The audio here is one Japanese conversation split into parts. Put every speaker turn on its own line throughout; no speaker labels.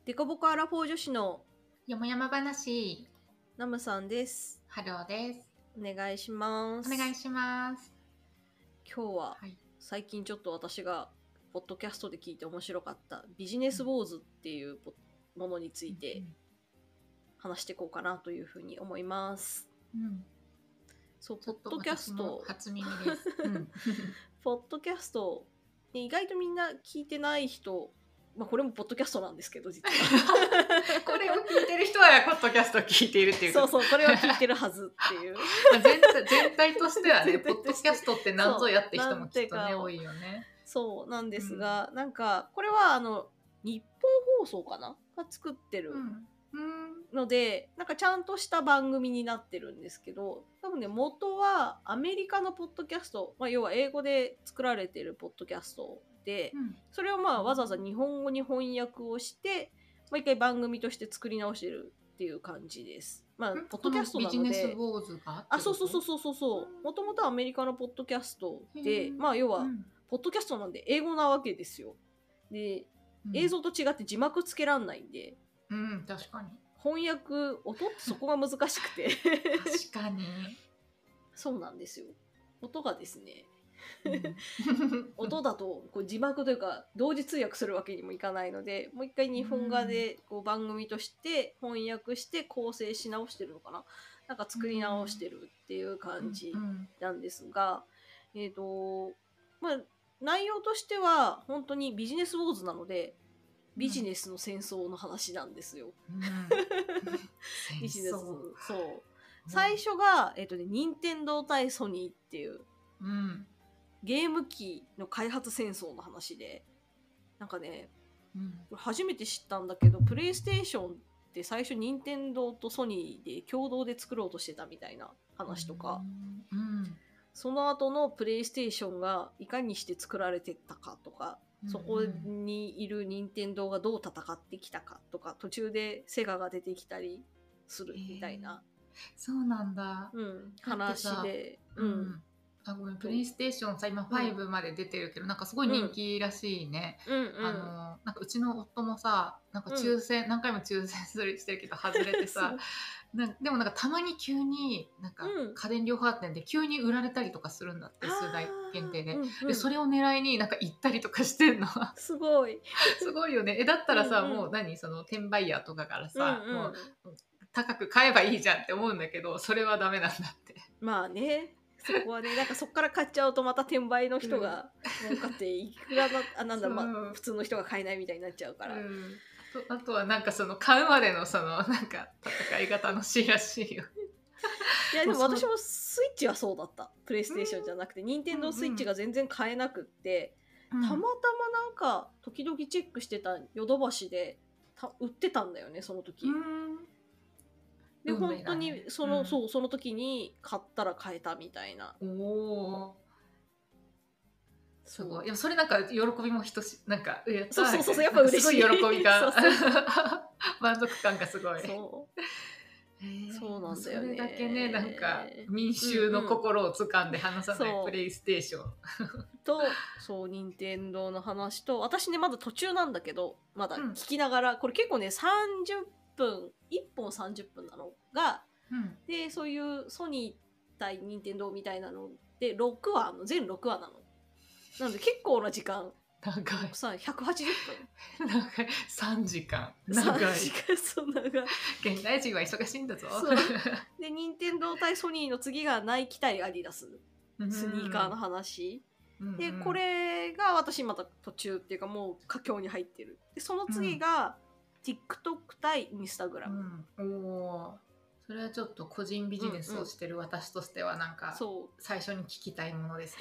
デコボコアラフォー女子の
よもやま話、
ナムさんです。
ハローです。
お願いします。
お願いします。
今日は
はい。
最近ちょっと私がポッドキャストで聞いて面白かったビジネスウォーズっていうものについて話していこうかなというふうに思います。そう、ポッドキャスト
初耳です。
ポッドキャスト意外とみんな聞いてない人、これもポッドキャストなんですけど、実は
これを聞いてる人はポッドキャストを聞いているっていう
そうこれを聞いてるはずっていう
全体としてはね、ポッドキャストって何ぞやって人もきっとね多いよね。
そうなんですが、なんかこれは日本放送かなが作ってるので、なんかちゃんとした番組になってるんですけど、多分ね、元はアメリカのポッドキャスト、要は英語で作られてるポッドキャストで、それをわざわざ日本語に翻訳をしてもう一回番組として作り直してるっていう感じです。ポッドキャストなので、
ビジネスウォーズが
そうもともとアメリカのポッドキャストで、要は、ポッドキャストなんで英語なわけですよ。で、映像と違って字幕つけらんないんで、
確かに
翻訳音ってそこが難しくて
確かに
そうなんですよ。音がですね音だとこう字幕というか同時通訳するわけにもいかないので、もう一回日本語でこう番組として翻訳して構成し直してるのかな、なんか作り直してるっていう感じなんですが、内容としては本当にビジネスウォーズなので、ビジネスの戦争の話なんですよ。ビジネスそう最初が任天堂対ソニーっていう、ゲーム機の開発戦争の話で、なんかね、初めて知ったんだけど、プレイステーションって最初任天堂とソニーで共同で作ろうとしてたみたいな話とか、その後のプレイステーションがいかにして作られてったかとか、そこにいる任天堂がどう戦ってきたかとか、途中でセガが出てきたりするみたいな、
そうなんだ、
話で、
ごめん、プレイステーションさ今5まで出てるけど、なんかすごい人気らしいね。なんかうちの夫もさ、なんか抽選、何回も抽選してるけど外れてさでもなんかたまに急になんか家電量販店で急に売られたりとかするんだって、数台限定で、でそれを狙いになんか行ったりとかしてんの
すごい
すごいよね。だったらさ、もうその転売ヤーとかからさ、もう高く買えばいいじゃんって思うんだけど、それはダメなんだって。
まあね、そこはね、なんかそこから買っちゃうとまた転売の人が儲かっていくら普通の人が買えないみたいになっちゃうから、
あとはなんかその買うまでのそのなんか戦いが楽しいらしいよ。
いやでも私もスイッチはそうだった。プレイステーションじゃなくて任天堂スイッチが全然買えなくって、たまたまなんか時々チェックしてたヨドバシで売ってたんだよね、その時。で、本当にその時に買ったら買えたみたいな。
すごい。いやそれなんか喜びもなんか
そうやっぱ嬉しい。
すごい喜びが満足感がすごい。
そうなんだよね。
それだけね、なんか民衆の心を掴んで離さないプレイステーション
と、そう任天堂の話と、私ねまだ途中なんだけど、まだ聞きながら、これ結構ね30分1本30分なのが、でそういうソニー対任天堂みたいなので6話全6話なの。なので結構な時間。
長い。
180分。
長い。3時間。長い。
そう長い。
現代人は忙しいんだぞ。
で、任天堂対ソニーの次がナイキ対アディダス。スニーカーの話。で、これが私また途中っていうかもう佳境に入ってる。で、その次が、TikTok 対 Instagram。
それはちょっと個人ビジネスをしてる私としてはなんか最初に聞きたいものです。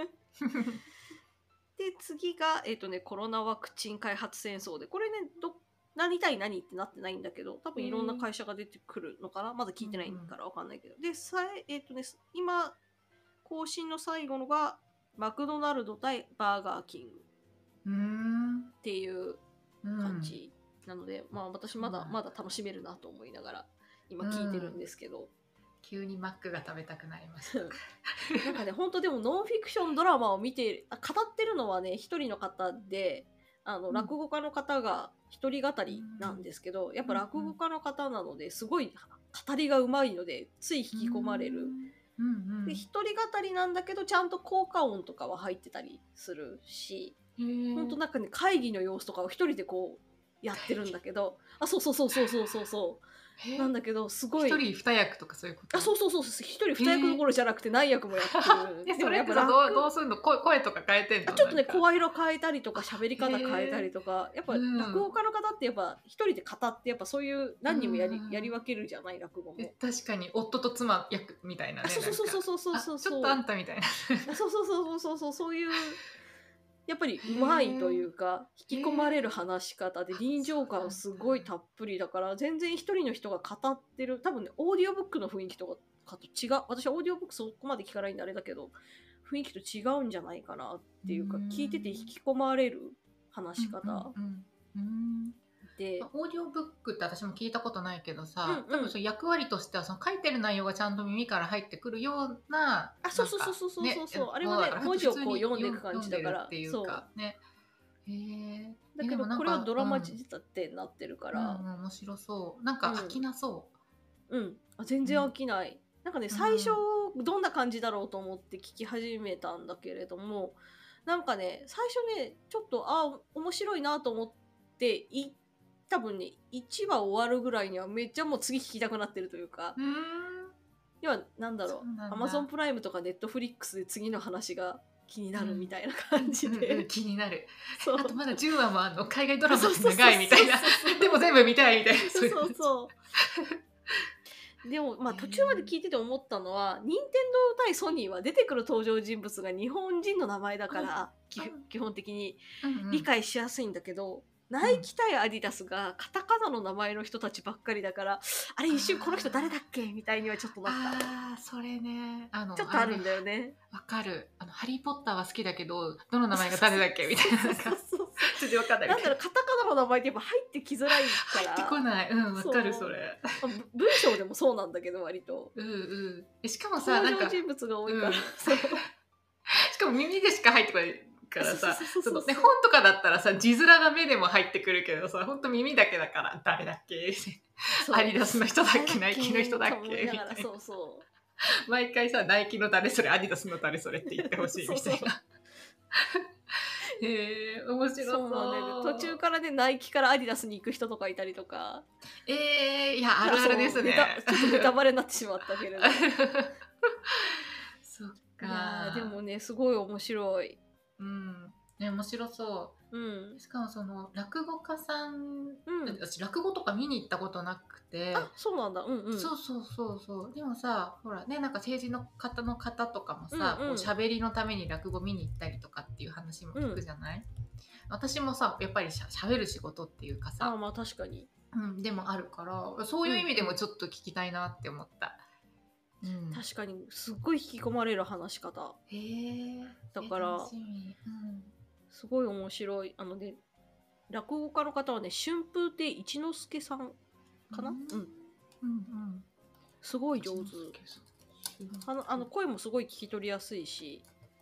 で次が、コロナワクチン開発戦争で、これね何対何ってなってないんだけど、多分いろんな会社が出てくるのかな、まだ聞いてないから分かんないけど、で今更新の最後のがマクドナルド対バーガーキングっていう感じなので、私まだ楽しめるなと思いながら今聞いてるんですけど、
急にマックが食べたくなりました
なんかね、本当でもノンフィクションドラマを見て語ってるのはね一人の方で、 落語家の方が一人語りなんですけど、やっぱ落語家の方なのですごい語りがうまいのでつい引き込まれる。で一人語りなんだけどちゃんと効果音とかは入ってたりするし、本当なんかね会議の様子とかを一人でこうやってるんだけど、そうなんだけどすごい
一人二役とかそういうこと？
そう一人二役どころじゃなくて何役もやってる。
それってどうすんの？声とか変えてんの？
ちょっとね声色変えたりとか喋り方変えたりとか、やっぱ落語家の方ってやっぱ一人で語ってやっぱそういう何人もやり分けるじゃない、落語も。
確かに夫と妻役みたいなね。
そうち
ょっとあんたみたいな。
そういうやっぱりうまいというか引き込まれる話し方で臨場感すごいたっぷりだから、全然一人の人が語ってる、多分ねオーディオブックの雰囲気とかと違う。私はオーディオブックそこまで聞かないんであれだけど雰囲気と違うんじゃないかなっていうか、聞いてて引き込まれる話し方で、
オーディオブックって私も聞いたことないけどさ、多分その役割としてはその書いてる内容がちゃんと耳から入ってくるような、
そうあれはね文字をこう読んでいく感じだから
っていうかね。
だけどこれはドラマ仕立てになってるから、
面白そう。なんか飽きなそう。
全然飽きない。なんかね最初どんな感じだろうと思って聞き始めたんだけれども、なんかね最初ねちょっと面白いなと思って多分ね1話終わるぐらいにはめっちゃもう次聞きたくなってるというか、要はなんだろう、Amazon プライムとか Netflix で次の話が気になるみたいな感じで、
気になる。あとまだ10話も海外ドラマって長いみたいな。でも全部見たいみたいな。
でもまあ途中まで聞いてて思ったのは、任天堂対ソニーは出てくる登場人物が日本人の名前だから、基本的に理解しやすいんだけど、ナイキ対アディダスがカタカナの名前の人たちばっかりだから、あれ一瞬この人誰だっけみたいにはちょっとなった。
それね、
ちょっとあるんだよね。
わかる。ハリーポッターは好きだけどどの名前が誰だっけみたいな。全然わかんない。
なんだろう、カタカナの名前ってやっぱ入ってきづらいから。
入ってこない。わかるそれ。
文章でもそうなんだけど割と。
しかもさ、
登場人物が多いから。
しかも耳でしか入ってこないからさ、本とかだったらさ字面が目でも入ってくるけどさ、本当耳だけだから誰だっけ、アディダスの人だっけ、ナイキの人だっけみたいな。毎回さ、ナイキの誰それ、アディダスの誰それって言ってほしいみたいな。面白そう。
途中からねナイキからアディダスに行く人とかいたりとか。
いやあるあるですね。
ちょっとネタバレになってしまったけれど。
そっか。
でもねすごい面白い。
面白そう。しかもその落語家さん、私落語とか見に行ったことなくて。
そうなんだ。
そう。でもさ、ほらね、なんか政治の方とかもさ、こう喋りのために落語見に行ったりとかっていう話も聞くじゃない？私もさ、やっぱり喋る仕事っていうかさ、
まあ確かに。
でもあるから、そういう意味でもちょっと聞きたいなって思った。
確かにすっごい引き込まれる話し方。だからすごい面白い。落語家の方はね、春風亭一之輔さんかな。すごい上手。声もすごい聞き取りやすいし。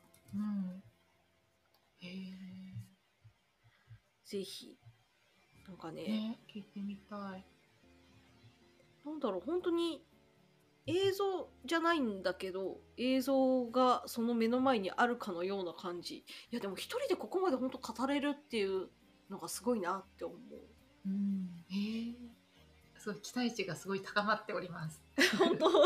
ぜひなんかね、
聞いてみたい。
なんだろう、本当に映像じゃないんだけど映像がその目の前にあるかのような感じ。いやでも一人でここまで本当語れるっていうのがすごいなって思う。
そう期待値がすごい高まっております。
本当。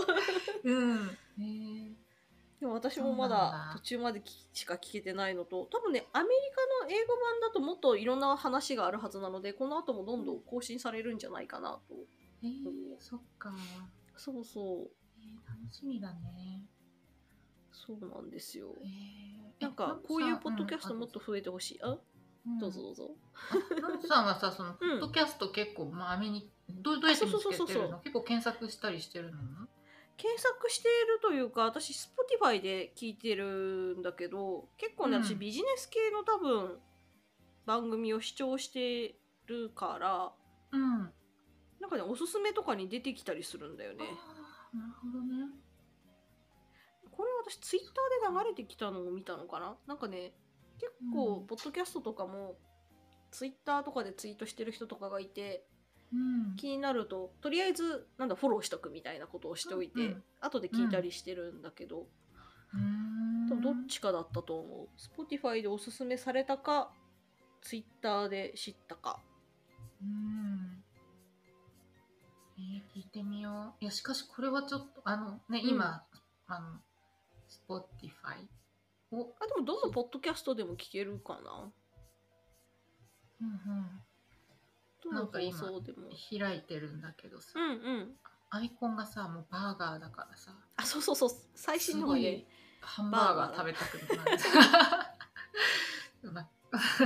でも私もまだ途中までしか聞けてないのと、多分ねアメリカの英語版だともっといろんな話があるはずなので、この後もどんどん更新されるんじゃないかなと。
そっか。
そう。
楽しみだね。
そうなんですよ。なんかこういうポッドキャストもっと増えてほしい。どうぞ。
ナムさんはさ、そのポッドキャスト結構まめにどうやって見つけてるの？結構検索したりしてるの？
検索しているというか、私 Spotify で聞いてるんだけど、結構ね私ビジネス系の多分番組を視聴してるから、なんかねおすすめとかに出てきたりするんだよね。
なるほどね。
これ私ツイッターで流れてきたのを見たのかな。なんかね結構ポッドキャストとかもツイッターとかでツイートしてる人とかがいて、
うん
気になるととりあえずなんだフォローしとくみたいなことをしておいて、後で聞いたりしてるんだけど、多分どっちかだったと思う。Spotify でおすすめされたか Twitter で知ったか。
聞いてみよう。いやしかしこれはちょっと今、Spotify を
でもどのポッドキャストでも聞けるかな。どの放送でも
開いてるんだけどさ、アイコンがさもうバーガーだからさ、
そう最新のがね
ハンバーガー食べたくなるなんか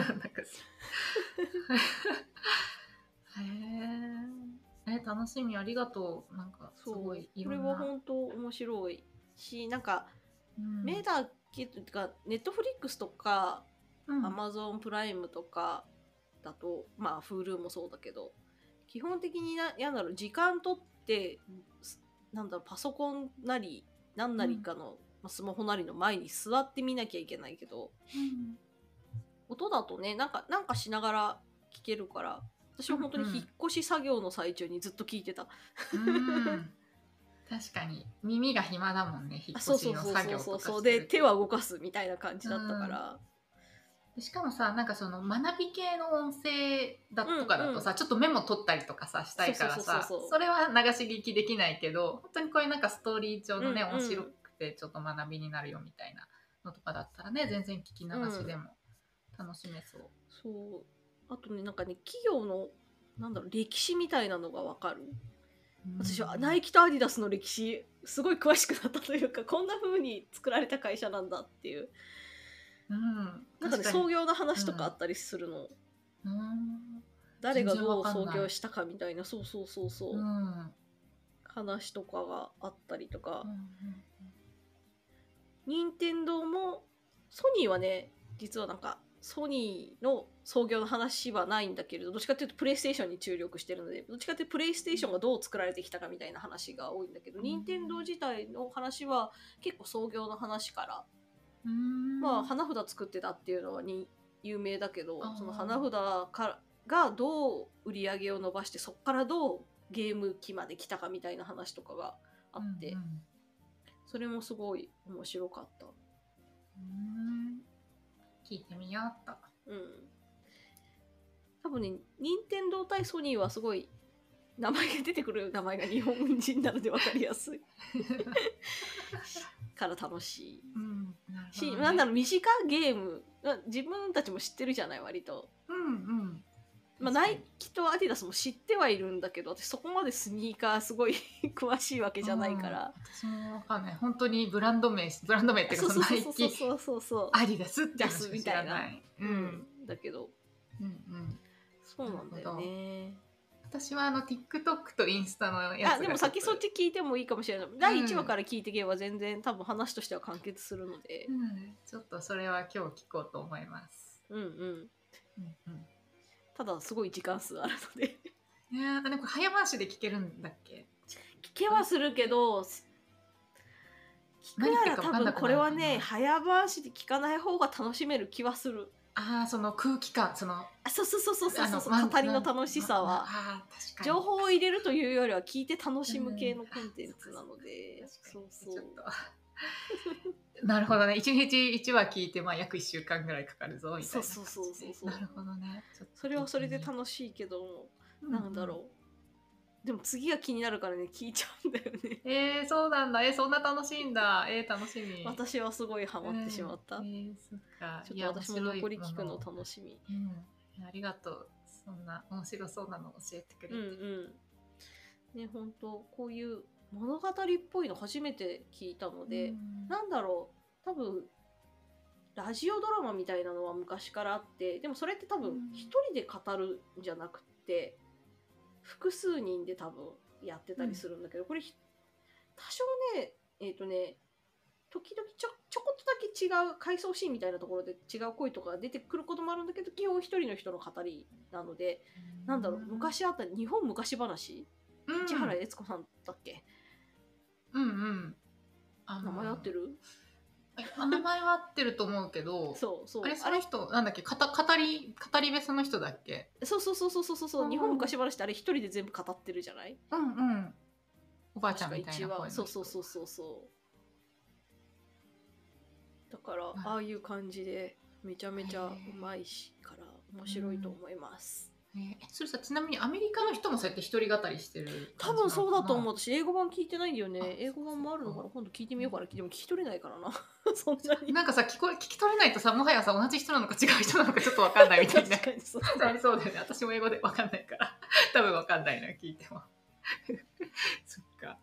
楽しみ、ありがとう。なんかすごいいろんな、
これは本当面白いし、なんか、目だけというかネットフリックスとか、Amazon プライムとかだと、まあ Hulu もそうだけど、基本的に時間取ってパソコンなり何なりかの、スマホなりの前に座って見なきゃいけないけど、音だとねなんかしながら聞けるから、私は本当に引っ越し作業の最中にずっと聞いてた。
確かに耳が暇だもんね、引っ越しの作業とかしてる
で手は動かすみたいな感じだったから、
しかもさ、なんかその学び系の音声だとかだとさ、ちょっとメモ取ったりとかさしたいからさ、それは流し聞きできないけど、本当にこういうなんかストーリー上のね、面白くてちょっと学びになるよみたいなのとかだったらね、全然聞き流しでも楽しめそう。
あとね、なんかね、企業の歴史みたいなのがわかる。私はナイキとアディダスの歴史すごい詳しくなったというか、こんな風に作られた会社なんだっていう、なんかね、創業の話とかあったりするの。誰がどう創業したかみたいな、話とかがあったりとか、任天堂もソニーはね、実はなんかソニーの創業の話はないんだけれど、どっちかっていうとプレイステーションに注力してるので、どっちかっていうとプレイステーションがどう作られてきたかみたいな話が多いんだけど、任天堂自体の話は結構創業の話から、花札作ってたっていうのは有名だけど、その花札がどう売り上げを伸ばして、そこからどうゲーム機まで来たかみたいな話とかがあって、それもすごい面白かった。
聞いてみようっと。
多分ね、任天堂対ソニーはすごい名前が出てくる名前が日本人なので分かりやすいから楽しい、し、短いゲーム自分たちも知ってるじゃない、割と。ナイキとアディダスも知ってはいるんだけど、私そこまでスニーカーすごい詳しいわけじゃないから。
私も分かんない。本当にブランド名っていうか、そのナイキアディダスって
みたいな。だけど、そうなんだよね。
私はTikTok とインスタのやつが
でも先そっち聞いてもいいかもしれない。第1話から聞いていけば全然多分話としては完結するので、
ちょっとそれは今日聞こうと思います。
ただすごい時間数あるのでこ
れ早回しで聞けるんだっけ？
聞けはするけど、聞くなら多分これはね、早回しで聞かない方が楽しめる気はする。
その空気感、そう
語りの楽しさは情報を入れるというよりは聞いて楽しむ系のコンテンツなので、
なるほどね。1日1話聞いて約1週間ぐらいかかるぞみたいな。なるほどね。
それはそれで楽しいけど、なんだろう、でも次が気になるからね、聞いちゃうんだよね。
そうなんだ。そんな楽しいんだ。楽しみ。
私はすごいハマってしまった。
そっか。
ちょっと私も残り聞くの楽しみ。
ありがとう。そんな面白そうなの教えてくれて。
ね、本当こういう物語っぽいの初めて聞いたので、なんだろう、多分ラジオドラマみたいなのは昔からあって、でもそれって多分一人で語るんじゃなくて、複数人で多分やってたりするんだけど、これ多少ね、時々ちょこっとだけ違う回想シーンみたいなところで違う声とか出てくることもあるんだけど、基本一人の人の語りなので、なんだろう、昔あった日本昔話、市原悦子さんだっけ？名前合ってる？
名前は合ってると思うけど、
そうそう。
あれその人なんだっけ、語り部その人だっけ？
そう。日本昔話ってあれ一人で全部語ってるじゃない？
おばあちゃんみたいな声の人。
そう。だからああいう感じでめちゃめちゃうまいしから面白いと思います。
それさ、ちなみにアメリカの人もそうやって一人語りしてる感じなのかな？
多分そうだと思う。私英語版聞いてないんだよね。英語版もあるのかな。今度聞いてみようかな。でも聞き取れないからな。そんなに。
なんかさ、聞き取れないとさ、もはやさ、同じ人なのか違う人なのかちょっと分かんないみたいな。
確かにそう
ありそうだよね。私も英語で分かんないから。多分分かんないな、聞いても。そっか。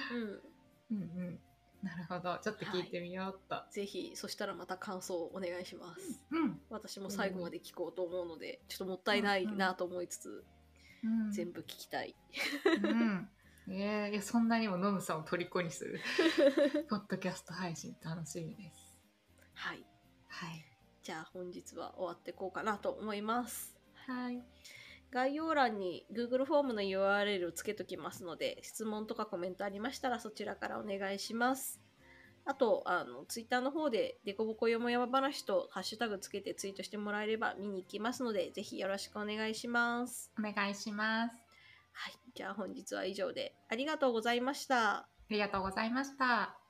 なるほど。ちょっと聞いてみようと。
ぜひ、そしたらまた感想をお願いします。私も最後まで聞こうと思うので、ちょっともったいないなと思いつつ、全部聞きたい。
いや、そんなにもノムさんを虜にするポッドキャスト配信楽しみです。はい。
じゃあ本日は終わっていこうかなと思います。
はい。
概要欄に Google フォームの URL をつけときますので、質問とかコメントありましたらそちらからお願いします。あと、Twitter の方でデコボコよもやま話とハッシュタグつけてツイートしてもらえれば見に行きますので、ぜひよろしくお願いします。
お願いします。
はい。じゃあ本日は以上でありがとうございました。
ありがとうございました。